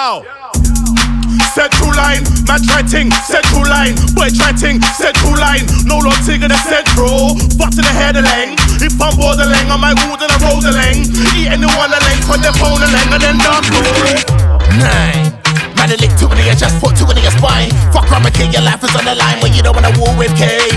Yo. Central line, man try ting, central line, boy try ting, central line, no long ting in the central, fuck to the head of lang, if I'm bored the lang, I might wood and I roll the lang, eat anyone the lang, put the phone the lang, and then dance. 9, man a lick two in your chest, put two in your spine, fuck around and kill your life is on the line when you don't wanna war with K9.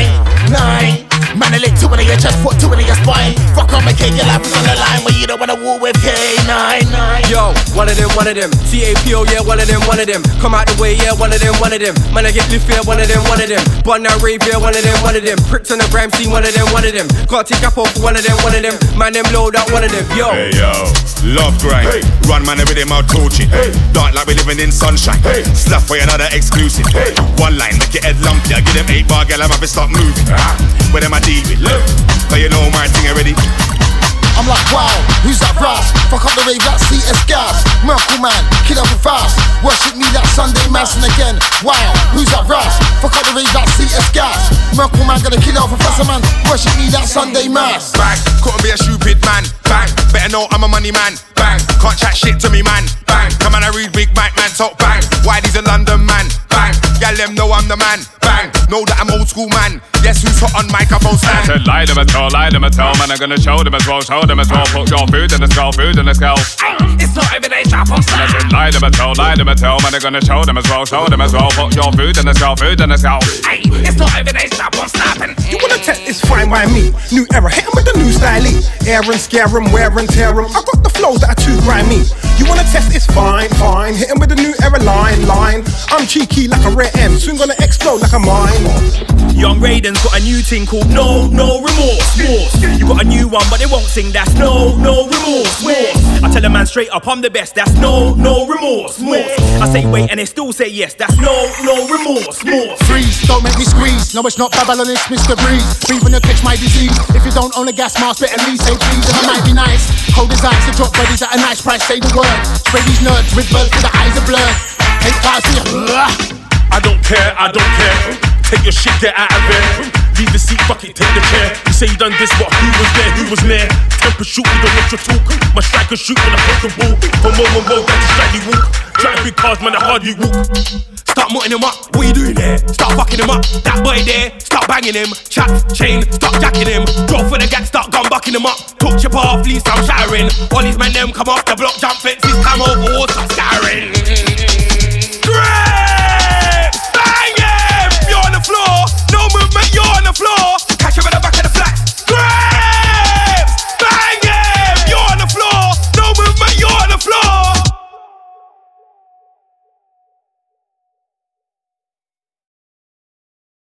9, man a lick two in your chest, put two in your spine, fuck around and kill your life is on the line when you don't wanna war with K9. Yo, one of them, TAPO, yeah, one of them, come out the way, yeah, one of them, man I get lift, yeah, one of them, bun that rave, yeah, one of them, pricks on the grime scene, one of them, can't take up off one of them, man them load out, one of them, yo. Hey yo, love grind, run man every day out torching, dark like we living in sunshine, slap for another exclusive, one line, make your head lumpy, I give them 8 bar, girl, I'm happy stop moving, where them I deal with, but you know my thing already. I'm like, wow, who's that Ras? Fuck up the rave like CS gas. Miracle man, kill up fast. Worship me that Sunday mass and again. Wow, who's that Ras? Fuck up the rave like CS gas. Miracle man, gonna kill out for Professor man. Worship me that Sunday mass. Bang, couldn't be a stupid man. Bang, better know I'm a money man. Bang, can't chat shit to me man. Bang, come on I read big Mike man talk. Bang, why these a London man. Bang, y'all them know I'm the man. Bang, know that I'm old school man. Yes, who's hot on microphone stand? I said lie them at all, man, I'm gonna show them as well, put your food in the skull, It's not every day shop on I said lie them at all, man, I'm gonna show them as well, put your food in the skull, It's not every day shop on snapping. You wanna test, it's fine by me. New era, hit 'em with the new style. Air and scare 'em, wear and tear 'em. I got the flows that are too grimy. You wanna test, it's fine. Hit 'em with the new era line. I'm cheeky like a rare M, soon gonna explode like a mine. Young Raiden's got a new thing called No Remorse. You got a new one, but they won't sing. That's No Remorse. I tell a man straight up, I'm the best. That's No Remorse. I say wait, and they still say yes. That's No Remorse. Freeze, don't make me squeeze. No, it's not Babylon, it's Mr. Breeze. Breathe when you catch my disease. If you don't own a gas mask, better leave, say please. And I might be nice. Cold as ice, the drop buddies at a nice price. Say the word. Spray these nerds with birds till the eyes are blurred. Take cars to you. I don't care. Take your shit, get out of there. Leave the seat, fuck it, take the chair. You say you done this, but who was there? Who was near? Temper shoot, we don't want your talk. My striker shoot when I put the ball. From road, that's a slightly walk. Driving big cars, man, I hardly walk. Start mutting him up, what you doing there? Start fucking him up, that boy there. Start banging him, chat, chain, start jacking him. Go for the gang, start gun bucking him up. Talk your path, please, I'm shattering. All these men them come off the block, jump fences, come over, start scattering.